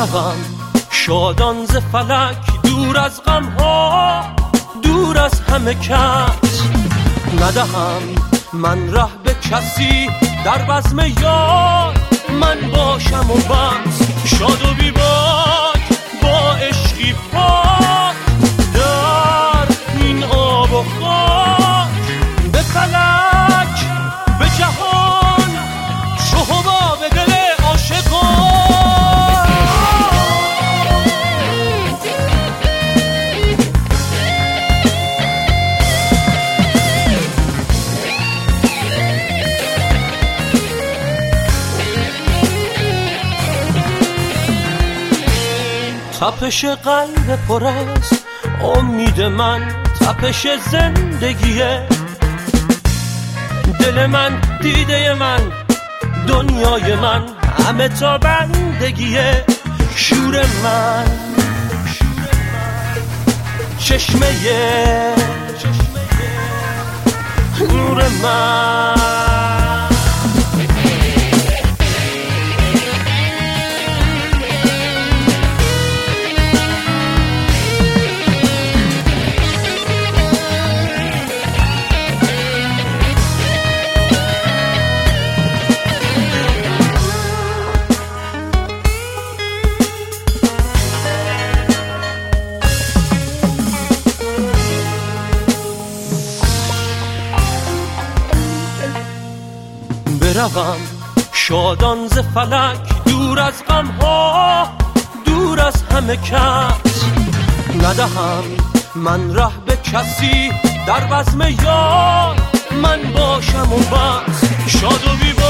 بروم شادان ز فلک، دور از غم ها، دور از همه کس. ندهم من ره به کسی، در بزم یار من باشم و بس. شاد و بیباک با عشقی پاک، در این آب و خاک. به فلک به جهان چو حباب دل عاشقان. تپش قلب پر از امید من، تپش زندگیه. دل من، دیده من، دنیای من، همه تا بندگیه. شور من، چشمه نور من. بروم شادان ز فلک، دور از غم ها، دور از همه کس. ندهم من ره به کسی، در بزم یار من باشم و بس. شاد و